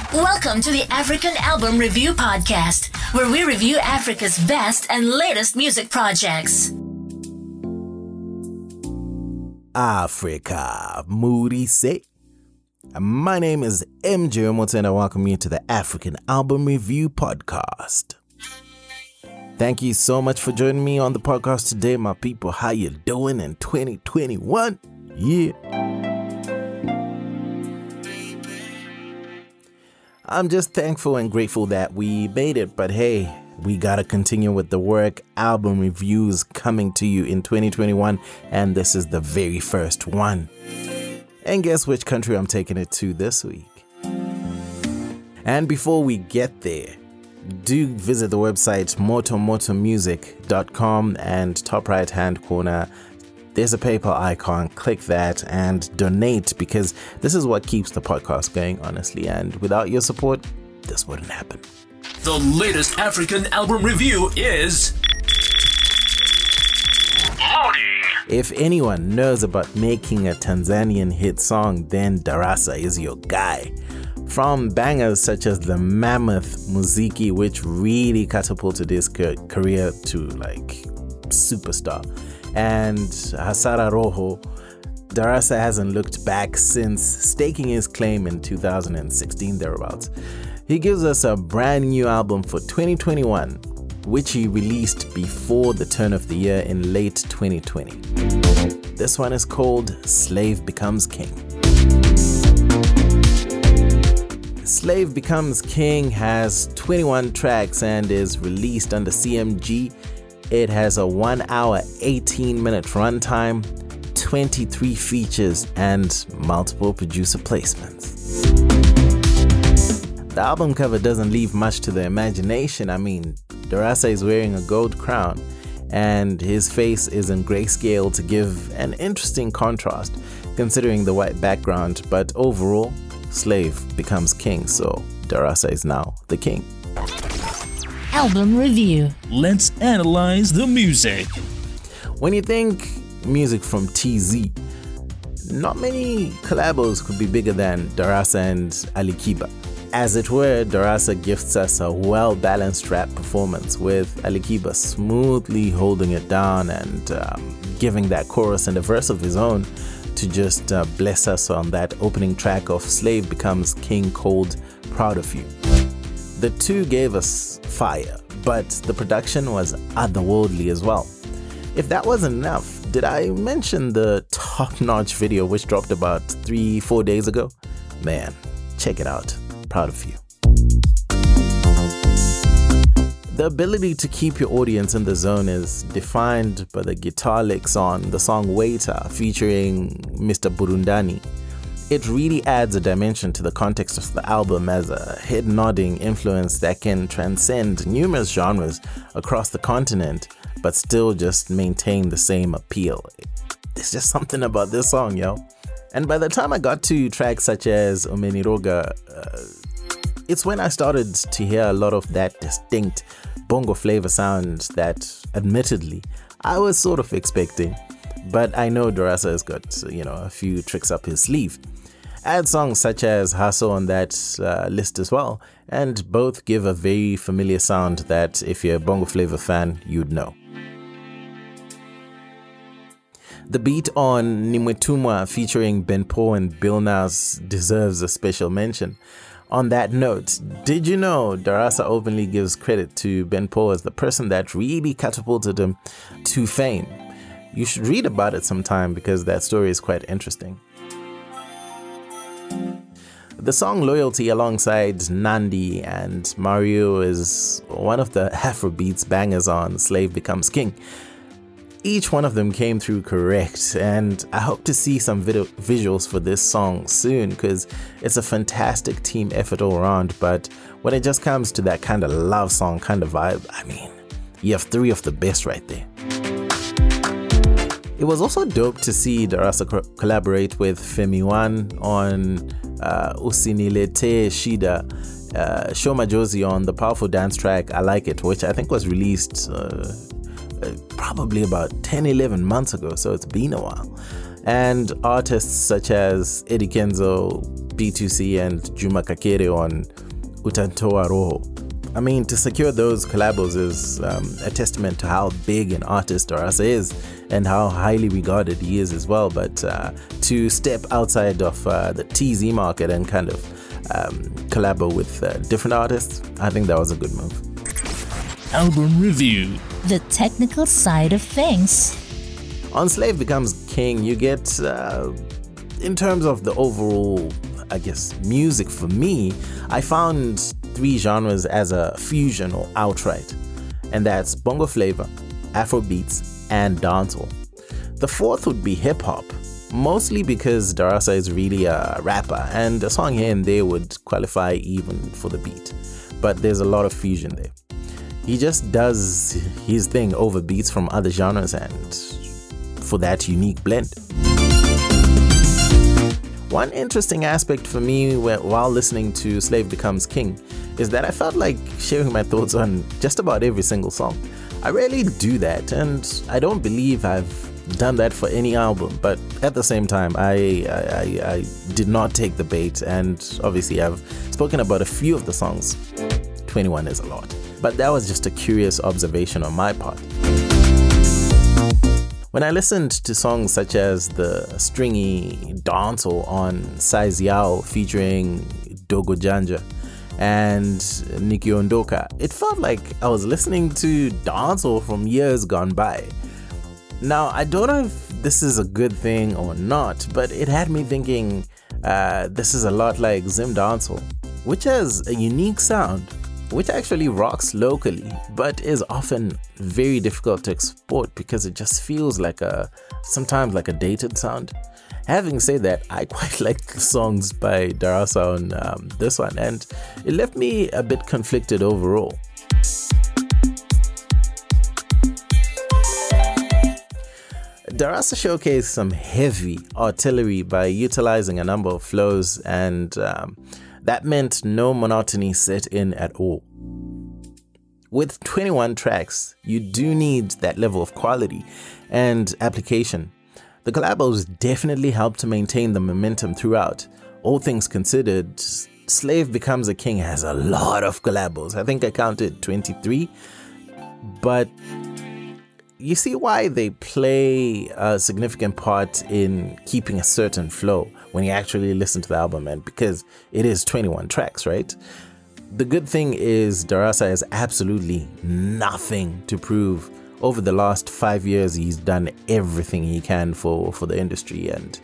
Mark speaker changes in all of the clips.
Speaker 1: Welcome to the African Album Review Podcast, where we review Africa's best and latest music projects.
Speaker 2: Africa, Moody say. My name is MJ Omoto and I welcome you to the African Album Review Podcast. Thank you so much for joining me on the podcast today, my people. How you doing in 2021? Yeah. I'm just thankful and grateful that we made it, but hey, we gotta continue with the work. Album reviews coming to you in 2021, and this is the very first one. And guess which country I'm taking it to this week? And before we get there, do visit the website motomotomusic.com, and top right hand corner there's a PayPal icon. Click that and donate, because this is what keeps the podcast going, honestly, and without your support this wouldn't happen.
Speaker 3: The latest African album review is loading.
Speaker 2: If anyone knows about making a Tanzanian hit song, then Darasa is your guy. From bangers such as the Mammoth Muziki, which really catapulted his career to like superstar, and Hasara Roho, Darasa hasn't looked back since staking his claim in 2016 thereabouts. He gives us a brand new album for 2021, which he released before the turn of the year in late 2020. This one is called Slave Becomes King. Slave Becomes King has 21 tracks and is released under CMG. It has a 1 hour, 18-minute runtime, 23 features, and multiple producer placements. The album cover doesn't leave much to the imagination. I mean, Darasa is wearing a gold crown, and his face is in grayscale to give an interesting contrast, considering the white background. But overall, Slave becomes king, so Darasa is now the king.
Speaker 1: Album review.
Speaker 3: Let's analyze the music.
Speaker 2: When you think music from TZ, not many collabos could be bigger than Darasa and Ali Kiba. As it were, Darasa gifts us a well-balanced rap performance, with Ali Kiba smoothly holding it down and giving that chorus and a verse of his own to just bless us on that opening track of Slave Becomes King called Proud of You. The two gave us fire, but the production was otherworldly as well. If that wasn't enough, did I mention the top-notch video which dropped about 3-4 days ago? Man, check it out. Proud of You. The ability to keep your audience in the zone is defined by the guitar licks on the song Waiter featuring Mr. Burundani. It really adds a dimension to the context of the album as a head-nodding influence that can transcend numerous genres across the continent, but still just maintain the same appeal. There's just something about this song, yo. And by the time I got to tracks such as Omeniroga, it's when I started to hear a lot of that distinct bongo flavor sound that, admittedly, I was sort of expecting. But I know Darasa has got, a few tricks up his sleeve. Add songs such as Hasso on that list as well, and both give a very familiar sound that if you're a bongo flavor fan, you'd know. The beat on Nimwetumwa featuring Benpo and Bill Nas deserves a special mention. On that note, did you know Darasa openly gives credit to Benpo as the person that really catapulted him to fame? You should read about it sometime because that story is quite interesting. The song Loyalty alongside Nandi and Mario is one of the Afrobeats bangers on Slave Becomes King. Each one of them came through correct, and I hope to see some visuals for this song soon because it's a fantastic team effort all around. But when it just comes to that kind of love song kind of vibe, I mean, you have three of the best right there. It was also dope to see Darasa collaborate with Femi One on Usinilete Shida, Shoma Josie on the powerful dance track I Like It, which I think was released probably about 10-11 months ago, so it's been a while. And artists such as Eddie Kenzo, B2C and Juma Kakere on Utantoa Roho. I mean, to secure those collabos is a testament to how big an artist Darasa is and how highly regarded he is as well. But to step outside of the TZ market and kind of collabo with different artists, I think that was a good move.
Speaker 3: Album review.
Speaker 1: The technical side of things.
Speaker 2: On Slave Becomes King, you get, in terms of the overall, I guess, music for me, I found 3 genres as a fusion or outright, and that's bongo flavor, Afrobeats, and dancehall. The fourth would be hip hop, mostly because Darasa is really a rapper, and a song here and there would qualify even for the beat, but there's a lot of fusion there. He just does his thing over beats from other genres and for that unique blend. One interesting aspect for me while listening to Slave Becomes King is that I felt like sharing my thoughts on just about every single song. I rarely do that, and I don't believe I've done that for any album, but at the same time, I did not take the bait, and obviously I've spoken about a few of the songs. 21 is a lot, but that was just a curious observation on my part. When I listened to songs such as the stringy dancehall on Size Yao featuring Dogo Janja and Nikki Ondoka, it felt like I was listening to dancehall from years gone by. Now, I don't know if this is a good thing or not, but it had me thinking this is a lot like Zim Dancehall, which has a unique sound, which actually rocks locally, but is often very difficult to export because it just feels like sometimes like a dated sound. Having said that, I quite like the songs by Darasa on this one, and it left me a bit conflicted overall. Darasa showcased some heavy artillery by utilizing a number of flows, and that meant no monotony set in at all. With 21 tracks, you do need that level of quality and application. The collabos definitely help to maintain the momentum throughout. All things considered, Slave Becomes a King has a lot of collabos. I think I counted 23, but you see why they play a significant part in keeping a certain flow when you actually listen to the album, and because it is 21 tracks, right? The good thing is Darasa has absolutely nothing to prove. Over the last 5 years, he's done everything he can for the industry, and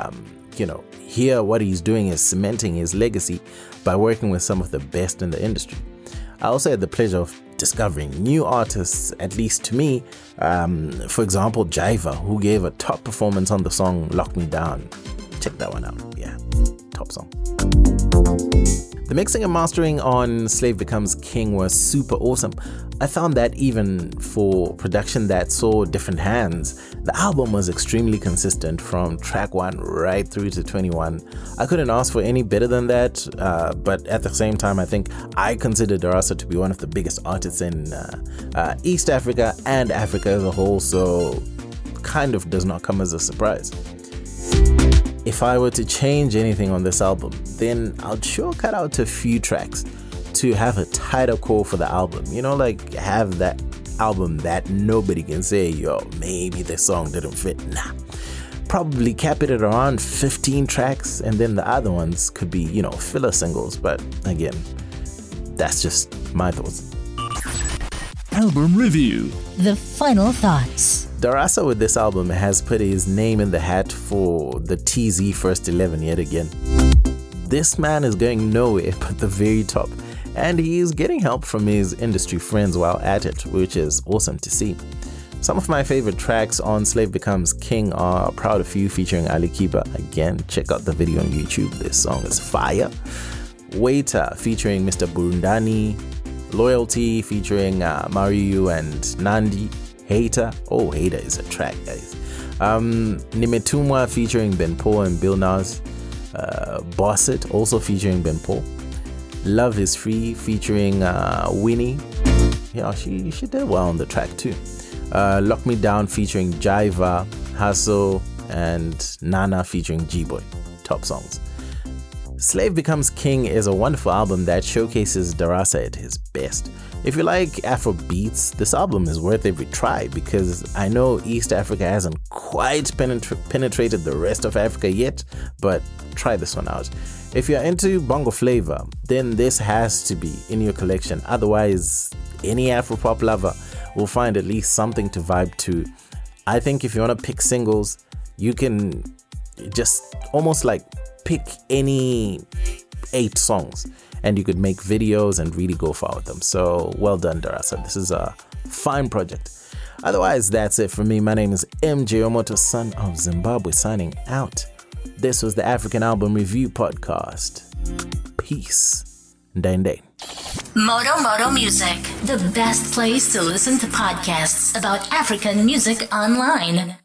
Speaker 2: here what he's doing is cementing his legacy by working with some of the best in the industry. I also had the pleasure of discovering new artists, at least to me. For example, Jaiva, who gave a top performance on the song Lock Me Down. Check that one out. Yeah, top song. The mixing and mastering on Slave Becomes King was super awesome. I found that even for production that saw different hands, the album was extremely consistent from track 1 right through to 21. I couldn't ask for any better than that, but at the same time, I think I consider Darasa to be one of the biggest artists in East Africa and Africa as a whole, so kind of does not come as a surprise. If I were to change anything on this album, then I'd sure cut out a few tracks to have a tighter core for the album. Like have that album that nobody can say, yo, maybe this song didn't fit. Nah. Probably cap it at around 15 tracks, and then the other ones could be, filler singles. But again, that's just my thoughts.
Speaker 3: Album review.
Speaker 1: The final thoughts.
Speaker 2: Darasa with this album has put his name in the hat for the TZ First 11 yet again. This man is going nowhere but the very top, and he is getting help from his industry friends while at it, which is awesome to see. Some of my favorite tracks on Slave Becomes King are Proud of You featuring Ali Kiba. Again, check out the video on YouTube. This song is fire. Waiter featuring Mr. Burundani. Loyalty featuring Mariu and Nandi. Hater. Oh, Hater is a track, guys. Nimetumwa featuring Ben Paul and Bill Nas. Boss It also featuring Ben Paul. Love Is Free featuring Winnie. Yeah, she did well on the track too. Lock Me Down featuring Jaiva, Hasso, and Nana featuring G-Boy. Top songs. Slave Becomes King is a wonderful album that showcases Darasa at his best. If you like Afro beats, this album is worth every try because I know East Africa hasn't quite penetrated the rest of Africa yet, but try this one out. If you're into bongo flavor, then this has to be in your collection. Otherwise, any Afro-pop lover will find at least something to vibe to. I think if you want to pick singles, you can just almost like pick any 8 songs and you could make videos and really go far with them. So well done, Darasa. This is a fine project. Otherwise, that's it for me. My name is MJ Omoto, son of Zimbabwe, signing out. This was the African Album Review Podcast. Peace. Ndai.
Speaker 1: Moto Music, the best place to listen to podcasts about African music online.